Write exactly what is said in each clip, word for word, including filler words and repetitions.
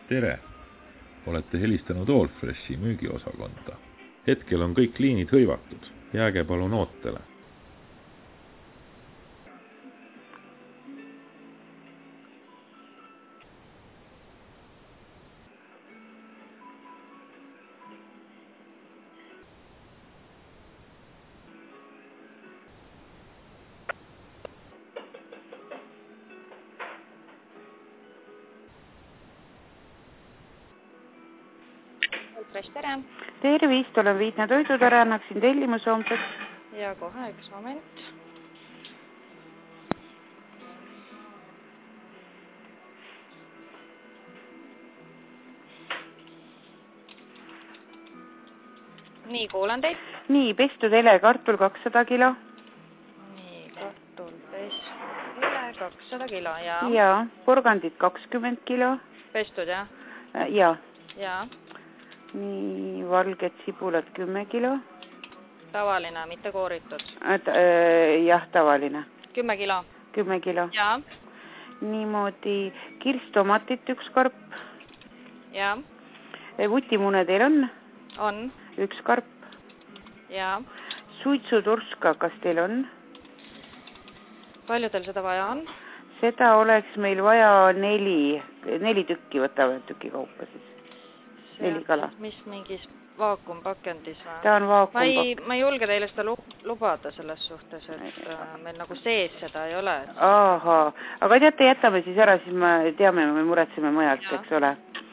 Tere! Olete helistanud Allfreshi müügiosakonda. Hetkel on kõik liinid hõivatud. Jääge palun ootele. Tere. Tervist, olen Viitne Toidutore, annaksin tellimuse homseks. Ja kohe, üks moment. Nii, kuulan teid. Nii, pestud ele kartul kakssada kilo. Nii, kartul pestud ele kakssada kilo, ja. Ja, porgandid kakskümmend kilo. Pestud, jah? Ja. Ja. Nii, valged sibulad kümme kilo. Tavaline, mitte kooritud. Et, äh, jah, tavaline. Kümme kilo. Kümme kilo. Ja. Niimoodi kirstomatit üks karp. Ja. Vutimune teil on? On. Üks karp. Ja. Suitsuturska, kas teil on? Palju teil seda vaja on? Seda oleks meil vaja neli, neli tükki võtame tüki kaupa siis. Neli kala. Mis mingis vaakumpakendis või? Ta on vaakumpakendis. Ma ei, ma ei julge teile seda lubada selles suhtes, et meil nagu sees seda ei ole. Aha, aga teate, jätame siis ära, siis me teame, me muretseme mõjalt, eks ole.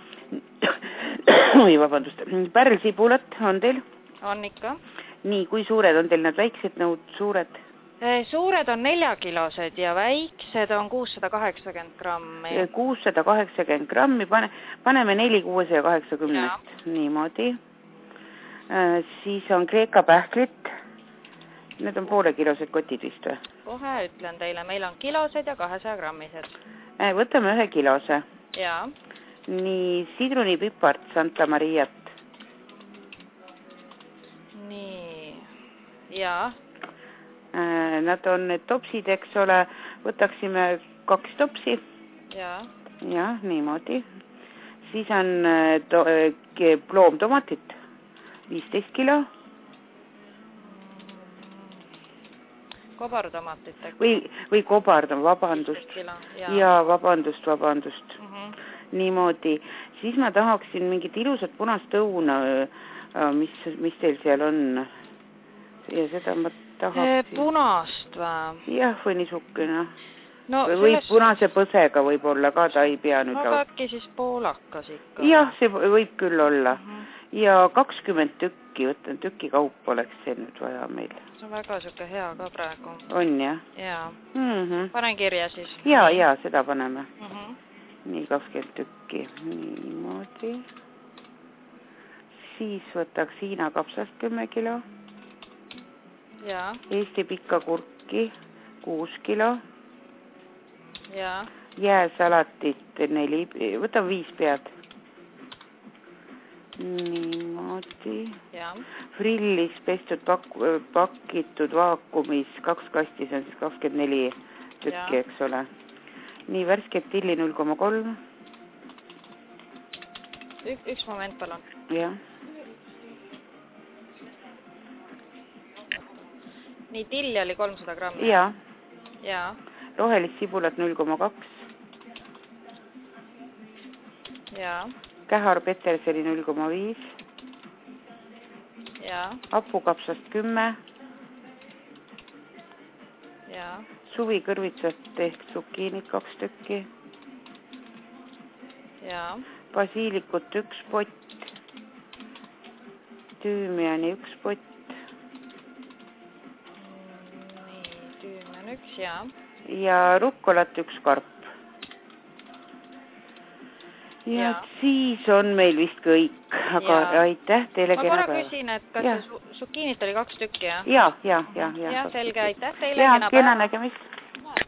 Oi, vabandust. Pärlsibulat on teil? On ikka. Nii, kui suured on teil need väiksed nõud, suured? Suured on neljakilosed ja väiksed on kuussada kaheksakümmend grammi. kuussada kaheksakümmend grammi, pane, paneme neli kuuesaja kaheksakümmend. Niimoodi. Siis on Kreeka pähklit. Need on poolekilosed kotid vist või? Kohe ütlen teile, meil on kilosed ja kahesaja grammised. Võtame ühe kilose. Ja. Nii, sidrunipipart Santa Mariat. Nii, ja. Nad on need topsid, eks ole, võtaksime kaks topsi. Ja. Ja, niimoodi. Siis on to, ploomtomatit, viisteist kilo. Kobartomatit. Või, või kobartom, vabandust. Kilo, ja. ja, vabandust, vabandust. Mm -hmm. Niimoodi. Siis ma tahaksin mingit ilusat punast õuna, mis, mis teil seal on. Ja seda ma tahaksin. Punast või? Jah, või niisugune. No, või selles... punase põsega võib-olla ka, ta ei pea nüüd. Aga äkki siis poolakas ikka. Jah, see võib küll olla. Mm -hmm. Ja kakskümmend tükki, võtan tükki kaup oleks see nüüd vaja meil. See on väga siuke hea ka praegu. On jah? Jaa. Mm -hmm. Panen kirja siis. Jaa, jaa, seda paneme. Mm -hmm. Nii, kakskümmend tükki. Niimoodi. Siis võtaks Hiina kapsast kümme kilo. Ja. Eesti pikka kurki kuus kilo. Ja. Jääsalatit neli, võtan viis pead. Niimoodi. Ja. Frillis pestud pak, pakitud vaakumis, kaks kasti, see on siis kakskümmend neli tükki, eks ole. Nii, värsket tilli null koma kolm. Ük, üks moment, palun. Jah. Nii, tilli oli kolmsada grammi. Ja. Ja. Rohelist sibulat null koma kaks. Ja. Kähar Peterseli null koma viis. Ja. Hapukapsast kümme. Ja. Suvi kõrvitsast ehk tsukiinid kaks tükki. Ja. Basiilikut üks pott. Tüümiani üks pott. Üks, ja. Ja rukkolat üks karp. Ja, ja siis on meil vist kõik, aga ja. Aitäh teile. Ma korra küsin, et kas ja. see sukiinit oli kaks tükki, jah? Ja, ja, ja. Ja, selge, aitäh teile. Ja, kena nägemist.